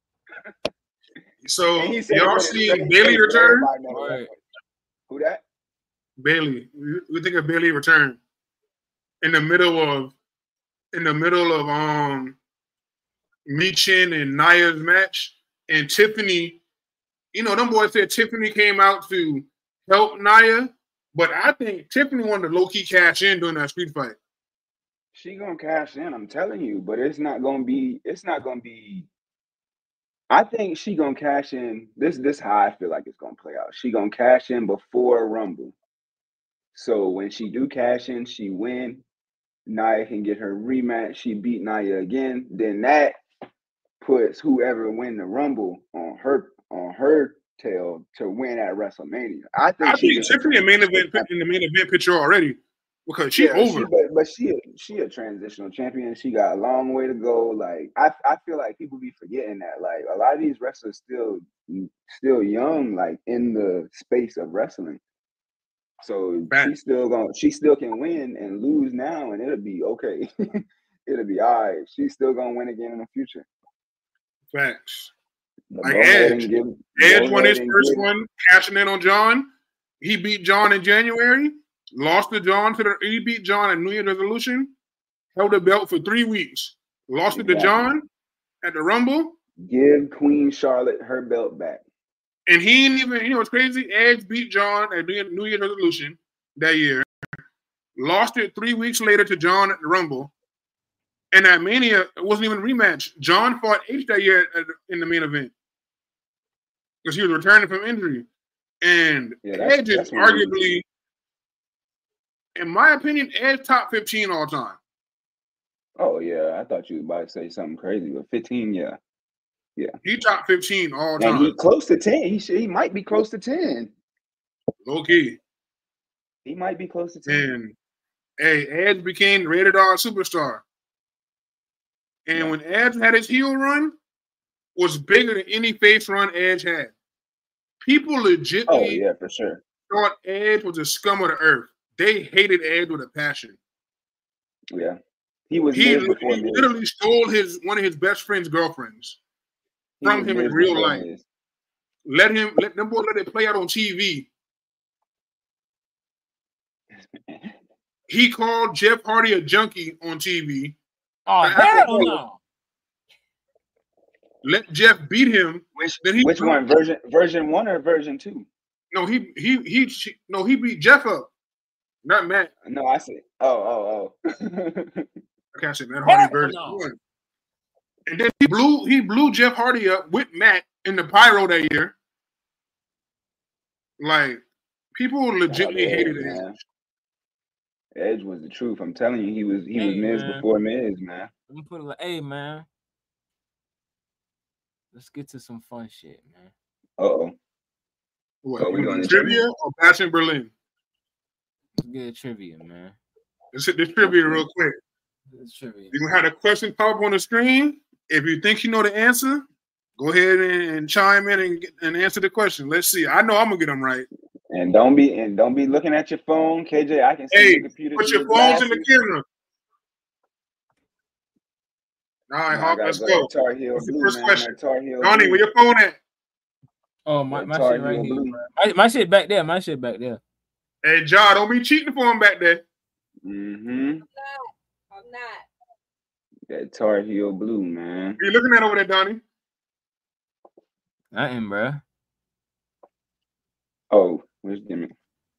So y'all see Bailey return? Right. Who that? Bailey. We think of Bailey return in the middle of in the middle of um Michin and Nia's match, and Tiffany. You know, them boys said Tiffany came out to help Nia, but I think Tiffany wanted to low key cash in during that street fight. She gonna cash in, I'm telling you, but it's not gonna be. It's not gonna be. I think she gonna cash in. This this how I feel like it's gonna play out. She gonna cash in before Rumble. So when she do cash in, she win. Nia can get her rematch. She beat Nia again. Then that puts whoever win the Rumble on her on her tail to win at WrestleMania. I think I think Tiffany in main event in the main event picture already because she yeah, over. She, but, but she she a transitional champion. She got a long way to go. Like I I feel like people be forgetting that. Like a lot of these wrestlers still still young, like in the space of wrestling. So Fact. she still gonna she still can win and lose now, and it'll be okay. It'll be all right. She's still gonna win again in the future. Facts. But like Edge. Give, Edge won his first give. one, cashing in on John. He beat John in January. lost to John to the he beat John at New Year's resolution, held the belt for three weeks, lost exactly. it to John at the Rumble. Give Queen Charlotte her belt back. And he didn't even, you know what's crazy? Edge beat John at New Year's resolution that year. Lost it three weeks later to John at the Rumble. And at Mania, it wasn't even a rematch. John fought Edge that year at, in the main event. Because he was returning from injury. And yeah, Edge is arguably, in my opinion, Edge top fifteen all time. Oh, yeah. I thought you were about to say something crazy, but fifteen, yeah. Yeah. He top fifteen all time. And he close to ten. He should, he might be close to ten. Low key. He might be close to ten. And hey, Edge became rated R superstar. And yeah. when Edge had his heel run, was bigger than any face run Edge had. People legitimately oh, yeah, for sure. thought Edge was a scum of the earth. They hated Edge with a passion. Yeah. He was he, he literally stole his one of his best friend's girlfriends he from him in real life. His. Let him let them boy let it play out on T V. He called Jeff Hardy a junkie on T V. Oh, hell no. Let Jeff beat him. Which, then he which one? Version version one or version two? No, he he he no, he beat Jeff up. Not Matt. No, I see. Oh, oh, oh. I can't say Matt Hardy version no. one. And then he blew he blew Jeff Hardy up with Matt in the pyro that year. Like people legitimately oh, yeah, hated man. Edge. Edge was the truth. I'm telling you, he was he hey, was Miz man. before Miz, man. Let me put it like, hey man. Let's get to some fun shit, man. Uh-oh. What, are we going to trivia or Bash in Berlin? Let's get a trivia, man. Let's hit this trivia real quick. It's trivia. You have a question pop up on the screen. If you think you know the answer, go ahead and, and chime in and, get, and answer the question. Let's see. I know I'm gonna get them right. And don't be and don't be looking at your phone, K J. I can see hey, your computer. Put your phones in the camera. All right, Hawk, let's go. Tar Heel What's the Blue, first man, question? Tar Heel Donnie, Blue. where your phone at? Oh, my, my shit right here. My, my shit back there. My shit back there. Hey, John, don't be cheating for him back there. Mm-hmm. I'm not. I'm not. That Tar Heel Blue, man. What are you looking at over there, Donnie? Nothing, bro. Oh, where's Jimmy?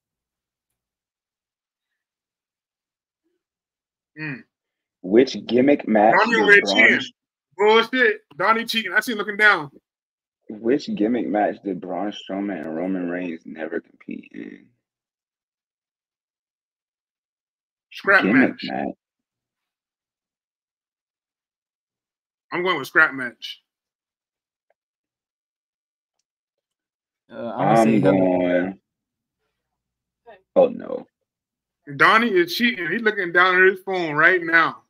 Mm. Which gimmick match? Donnie over there cheating. Bullshit. Donnie cheating. I see him looking down. Which gimmick match did Braun Strowman and Roman Reigns never compete in? Scrap gimmick match. match. I'm going with scrap match. Uh, I'm, I'm going. Oh no. Donnie is cheating. He's looking down at his phone right now.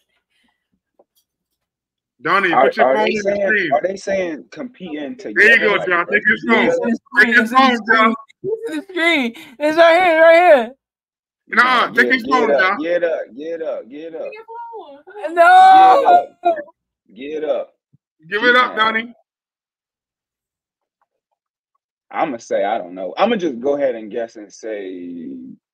Donnie, are, put your are phone they in saying, the screen. Are they saying competing together? There you go, like, John. Take his phone. Take his phone, John. It's the screen. It's right here, right here. Nah, take get, his phone, get John. Up, get up, get up, get up. No. Get up. Get up. Give it up, Donnie. I'm gonna say I don't know. I'm gonna just go ahead and guess and say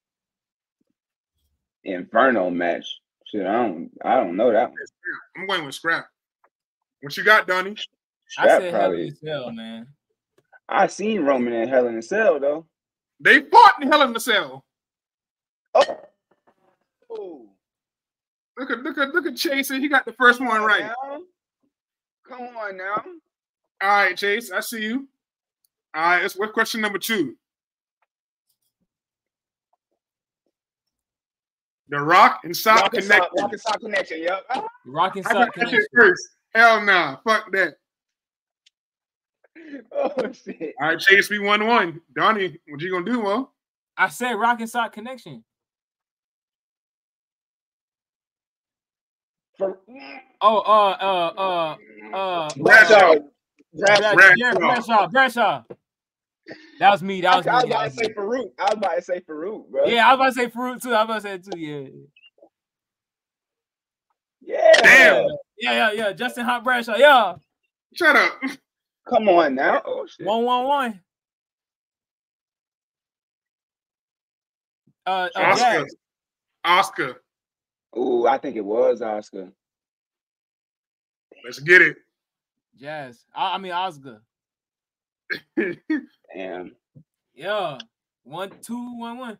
Inferno match. Shit, I don't. I don't know that one. I'm going with Scrap. What you got, Donnie? Scrap I said probably. Hell in a Cell, man. I seen Roman in Hell in a Cell though. They fought in Hell in a Cell. Oh. Ooh. Look at look at look at Chase. He got the first one right. Now. Come on now. All right, Chase. I see you. All right. Let's what's question number two. The Rock and Sock Rock and Connection. Sock, Rock and Sock Connection. Yep. Rock and I Sock got Connection. First. Hell no. Nah. Fuck that. Oh shit. All right, Chase. We won one. Donnie, what you gonna do, Mo? I said Rock and Sock Connection. For, oh, uh, uh, uh, uh, Bradshaw. Bradshaw. Bradshaw. Bradshaw. Bradshaw. That was me. That was I, me. I was about to say Farouk. I was about to say Farouk, bro. Yeah, I was about to say Farouk too. I was about to say it too. Yeah. Yeah. Damn. Yeah, yeah, yeah. Justin Hot Bradshaw. Yeah. Shut up. Come on now. Oh shit. One, one, one. Uh, uh Oscar. Jazz. Oscar. Ooh, I think it was Oscar. Let's get it. Jazz. I, I mean Oscar. Damn. Yeah. One, two, one, one.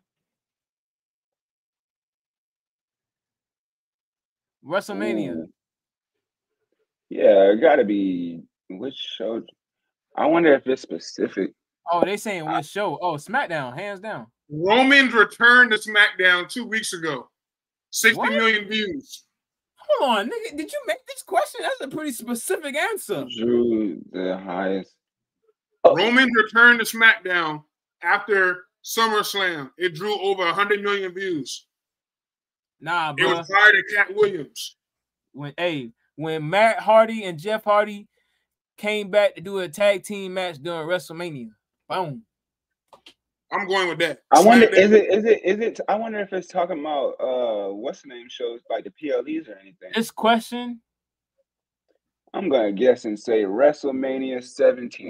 WrestleMania. Ooh. Yeah, it gotta be which show. I wonder if it's specific. Oh, they saying which show? Oh, SmackDown, hands down. Roman's return to SmackDown two weeks ago. sixty What? million views. Hold on, nigga. Did you make this question? That's a pretty specific answer. Drew the highest. Roman's return to SmackDown after SummerSlam. It drew over one hundred million views. Nah, It bro. was prior to Cat Williams. When hey, when Matt Hardy and Jeff Hardy came back to do a tag team match during WrestleMania. Boom. I'm going with that. I wonder, SmackDown. is it, is it, is it? I wonder if it's talking about uh, what's the name shows like the P L Es or anything. This question, I'm gonna guess and say WrestleMania seventeen.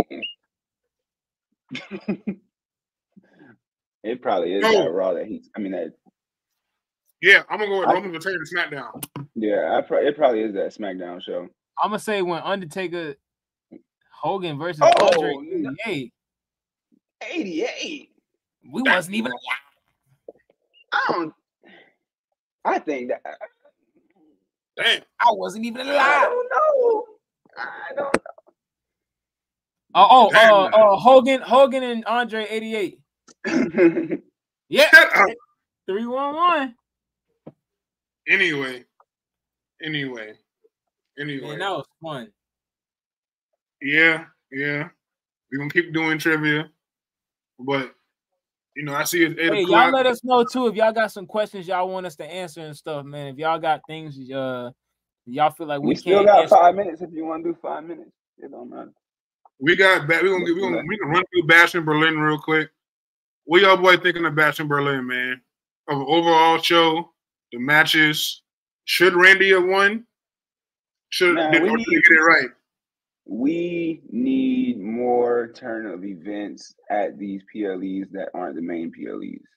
It probably is No. that Raw that he's. I mean that. Yeah, I'm gonna go with I- Roman's return to SmackDown. Yeah, I pro- it probably is that SmackDown show. I'm gonna say when Undertaker Hogan versus Oh, Andre no. eighty-eight, eighty-eight. we wasn't even I don't. I think that. Damn. I wasn't even I alive. don't know. I don't Oh, oh, Damn. uh, uh, Hogan, Hogan and Andre eighty-eight. know. Yeah, Shut up. three one one. Anyway. Anyway. Anyway. Man, that was fun. Yeah, yeah. We're gonna keep doing trivia. But you know, I see it's eight Hey, o'clock. y'all let us know too if y'all got some questions y'all want us to answer and stuff, man. If y'all got things, uh, y'all feel like we, We can't still got answer. five minutes if you want to do five minutes. It don't matter. We got back. We're gonna we gonna we can run through Bash in Berlin real quick. What y'all boy thinking of Bash in Berlin, man? Of the overall show, the matches. Should Randy have won? Should Man, did we or need- did he get it right? We need more turn of events at these P L Es that aren't the main P L Es.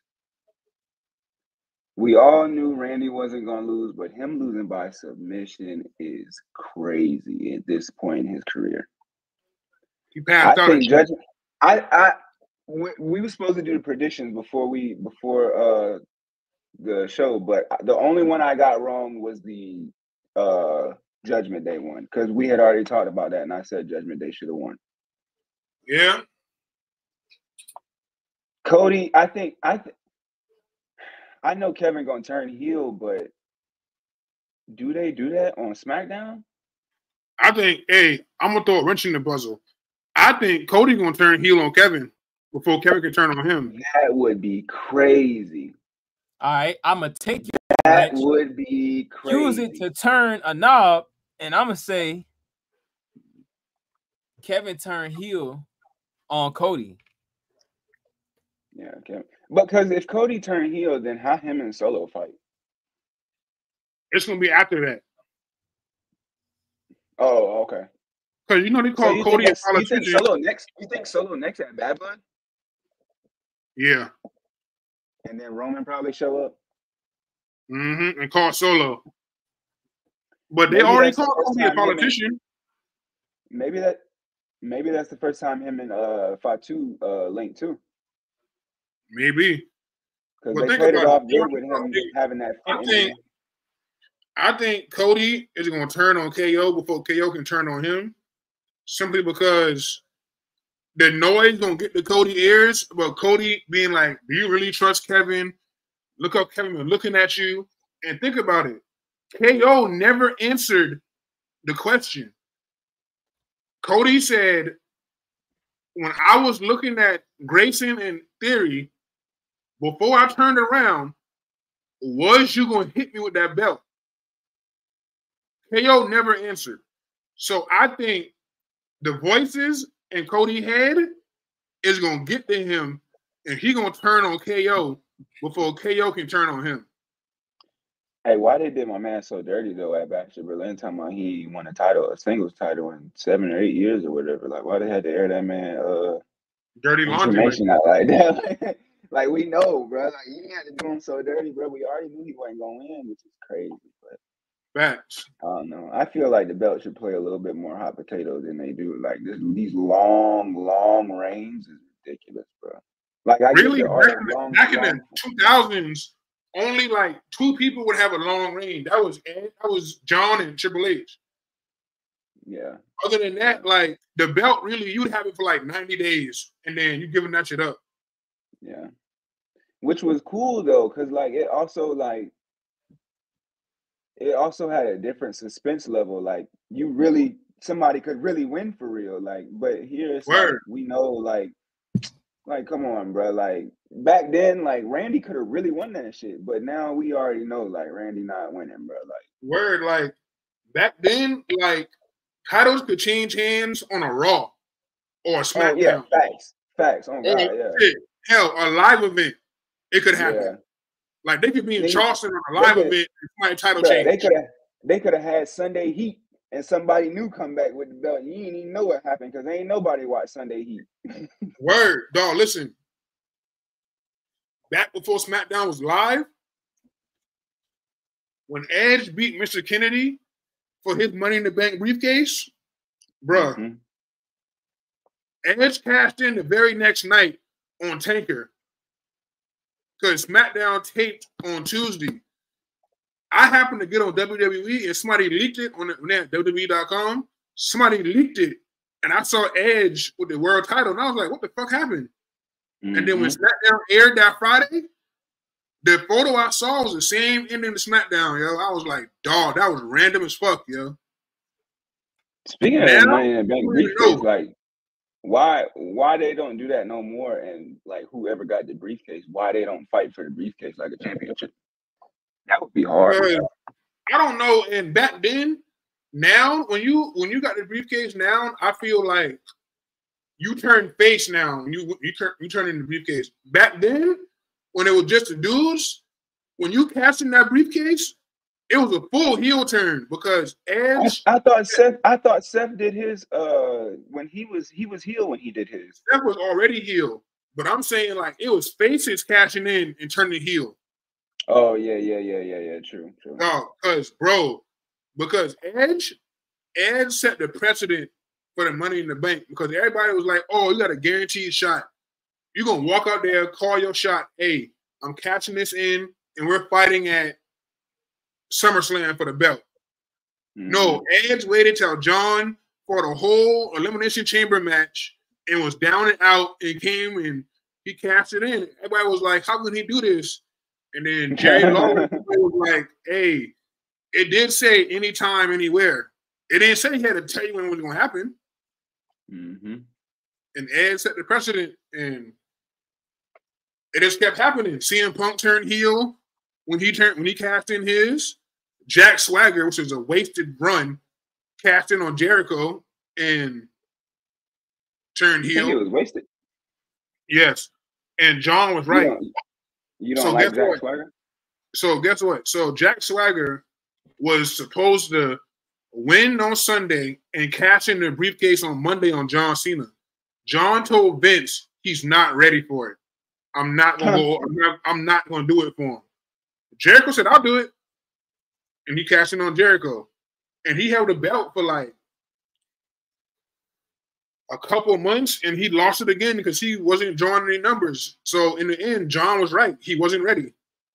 We all knew Randy wasn't going to lose, but him losing by submission is crazy at this point in his career. He I passed out. think and judging, I, I, we, we were supposed to do the predictions before we before uh the show, but the only one I got wrong was the uh Judgment Day one because we had already talked about that, and I said Judgment Day should have won. Yeah. Cody, I think I, th- I know Kevin gonna turn heel, but do they do that on SmackDown? I think, hey, I'm gonna throw a wrench in the puzzle. I think Cody gonna turn heel on Kevin before Kevin can turn on him. That would be crazy. All right, I'm gonna take your That wrench, would be crazy. use it to turn a knob, and I'm gonna say Kevin turned heel on Cody. Yeah, Kevin. Because if Cody turned heel, then how him and Solo fight? It's gonna be after that. Oh, okay. Cause you know they So call you Cody think, a you think politician. Solo next? You think Solo next at Bad Blood, Yeah. and then Roman probably show up? Mm-hmm. And call Solo. But they Maybe already that's the called first Cody a time him and- politician. Maybe that. Maybe that's the first time him and uh Fatu uh link too, Maybe. because Well, they think played it about off it. good with him Think- having that. I foot in think- there. I think Cody is going to turn on K O before K O can turn on him, simply because the noise going to get to Cody's ears about Cody being like, do you really trust Kevin? Look how Kevin been looking at you. And think about it. K O never answered the question. Cody said, when I was looking at Grayson and Theory, before I turned around, was you going to hit me with that belt? K O never answered. So I think the voices in Cody's head is going to get to him, and he going to turn on K O before K O can turn on him. Hey, why they did my man so dirty though at Bash in Berlin? Talking about he won a title, a singles title in seven or eight years or whatever. Like, why they had to air that man uh Dirty laundry. Like, information out like that? like we know, bro. Like you had to do him so dirty, bro. We already knew he wasn't gonna win, which is crazy. But facts. I don't know. I feel like the belt should play a little bit more hot potato than they do. Like this, these long, long reigns is ridiculous, bro. Like I really, get the art of long, back in long, the two thousands, only like two people would have a long reign. That was Ed, that was John and Triple H. Yeah. Other than that, like the belt, really, you'd have it for like ninety days, and then you giving that shit up. Yeah. Which was cool though, because like it also like it also had a different suspense level. Like you really somebody could really win for real. Like, but here it's Word. like we know like like come on, bro. Like back then, like Randy could have really won that shit, but now we already know like Randy not winning, bro. Like word, like back then, like titles could change hands on a Raw or a SmackDown. Oh, yeah, facts, facts. Oh God, or, yeah. shit, hell, a live event, it could happen. Yeah. Like they could be in They- Charleston on a live they could- event and find title Bruh, change. they could have they could have had Sunday Heat and somebody new come back with the belt. You didn't even know what happened because ain't nobody watch Sunday Heat. Word, dog. Listen, back before SmackDown was live, when Edge beat Mister Kennedy for his Money in the Bank briefcase, bruh, Mhm. Edge cashed in the very next night on Tanker because SmackDown taped on Tuesday. I happened to get on W W E and somebody leaked it on, the, on that W W E dot com. Somebody leaked it, and I saw Edge with the world title, and I was like, "What the fuck happened?" Mm-hmm. And then when SmackDown aired that Friday, the photo I saw was the same ending to SmackDown, yo. I was like, dog, that was random as fuck, yo. Speaking now, of Money in the Bank briefcase, know. like why why they don't do that no more? And like whoever got the briefcase, why they don't fight for the briefcase like a championship? That would be hard. Because I don't know. And back then, now when you when you got the briefcase now, I feel like you turn face now. When you you turn you turn in the briefcase. Back then, when it was just the dudes, when you cashed in that briefcase, it was a full heel turn because Edge. I, I thought Seth. I thought Seth did his uh when he was he was heel when he did his. Seth was already heel, but I'm saying like it was faces cashing in and turning heel. Oh yeah, yeah, yeah, yeah, yeah. True, true. No, because bro, because Edge, Edge set the precedent for the Money in the Bank because everybody was like, "Oh, you got a guaranteed shot. You're gonna walk out there, call your shot. Hey, I'm catching this in, and we're fighting at SummerSlam for the belt." Mm-hmm. No, Edge waited till John for the whole Elimination Chamber match and was down and out and came and he cashed it in. Everybody was like, "How can he do this?" And then Jerry Lawler was like, "Hey, it did say anytime, anywhere. It didn't say he had to tell you when it was going to happen." Mm-hmm. And Ed set the precedent, and it just kept happening. C M Punk turned heel when he turned when he cashed in his. Jack Swagger, which was a wasted run, cashed in on Jericho and turned you heel. Think it was wasted. Yes, and John was right. You don't, you don't so like Jack what? Swagger? So guess what? So Jack Swagger was supposed to win on Sunday and cash in the briefcase on Monday on John Cena. John told Vince he's not ready for it. I'm not gonna go. I'm not, I'm not gonna do it for him. Jericho said, "I'll do it," and he cashed in on Jericho, and he held the belt for like a couple of months, and he lost it again because he wasn't drawing any numbers. So in the end, John was right. He wasn't ready.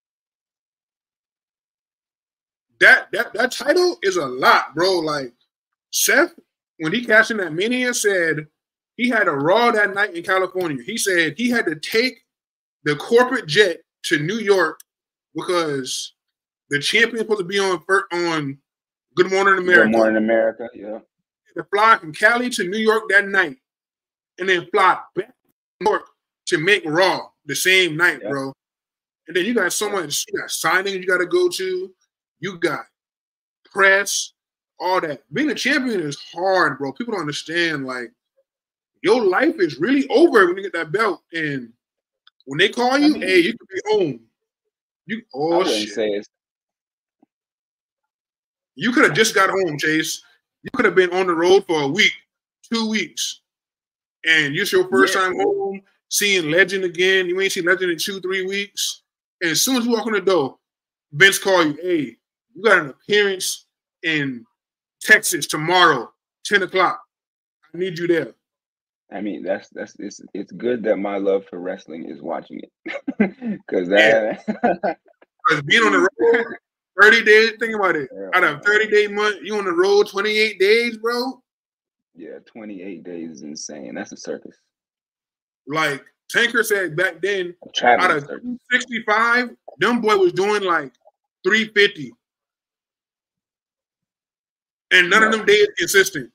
That that that title is a lot, bro. Like Seth, when he cashed in that Mania, said he had a Raw that night in California. He said he had to take the corporate jet to New York because the champion supposed to be on on Good Morning America. Good Morning America, yeah. To fly from Cali to New York that night, and then fly back to New York to make Raw the same night, yeah. bro. And then you got so much, you got signings you got to go to. You got press, all that. Being a champion is hard, bro. People don't understand. Like, your life is really over when you get that belt. And when they call you, I mean, hey, you could be home. You oh I shit. Say it's... You could have just got home, Chase. You could have been on the road for a week, two weeks, and it's your first yeah. time home. seeing Legend again. You ain't seen Legend in two, three weeks. And as soon as you walk in the door, Vince call you, hey, you got an appearance in Texas tomorrow, ten o'clock. I need you there. I mean, that's that's it's it's good that my love for wrestling is watching it. Cause that yeah. being on the road thirty days, think about it. Yeah, out of thirty day month, you on the road twenty-eight days, bro. Yeah, twenty-eight days is insane. That's a circus. Like Tanker said back then, out of sixty-five, them boy was doing like three fifty. And none yeah. of them days consistent.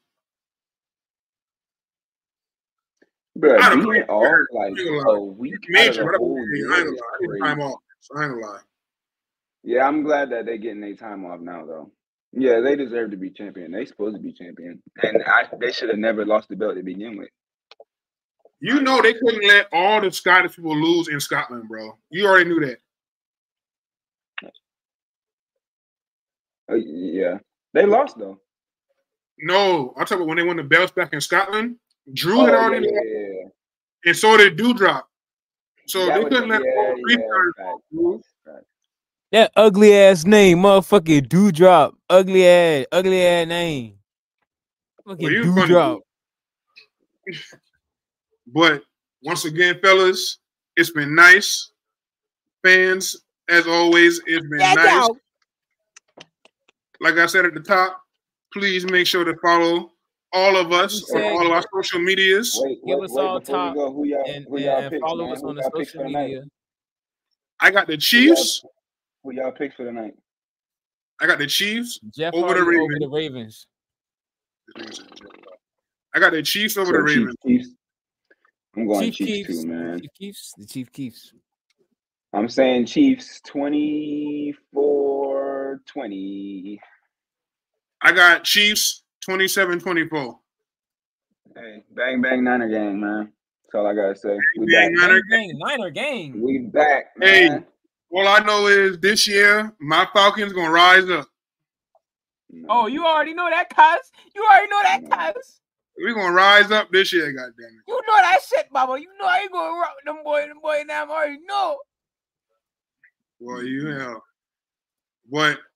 Bro, being off like a week out of the whole year, I ain't gonna lie. I need time off. So I ain't gonna lie. Yeah, I'm glad that they're getting their time off now, though. Yeah, they deserve to be champion. They supposed to be champion, and I, they should have never lost the belt to begin with. You know they couldn't let all the Scottish people lose in Scotland, bro. You already knew that. Uh, yeah, they lost though. No, I'm talking about when they won the belts back in Scotland. Drew had oh, already yeah, lost, yeah, yeah. and so did Doudrop. So that they couldn't let yeah, all three yeah, lose. Right. That ugly ass name, motherfucking Doudrop. Ugly ass, ugly ass name. Fucking well, Doudrop. But once again, fellas, it's been nice. Fans, as always, it's been yeah, nice. Yo. Like I said at the top, please make sure to follow all of us on all of our social medias. Wait, Give wait, us wait, all top go, who y'all, and, who and, y'all and picks, follow man? us who on the social media. I got the Chiefs. Who y'all, y'all picks for the night? I got the Chiefs Jeff over the, over the Ravens. I got the Chiefs over so the Ravens. Chiefs, Chiefs. I'm going Chief Chiefs Keefs. too, man. Chief Keefs. The Chief Keefs. I'm saying Chiefs twenty-four twenty. I got Chiefs twenty-seven twenty-four. Hey, bang, bang, Niner gang, man. That's all I got to say. Bang, we bang, back. Niner gang. Niner gang. We back, man. Hey, all I know is this year, my Falcons going to rise up. No. Oh, you already know that, cuz. You already know that, no. cuz. We're going to rise up this year, goddammit. You know that shit, Baba. You know I ain't going to rock them boy, them boy now. I already know. Well, you know. But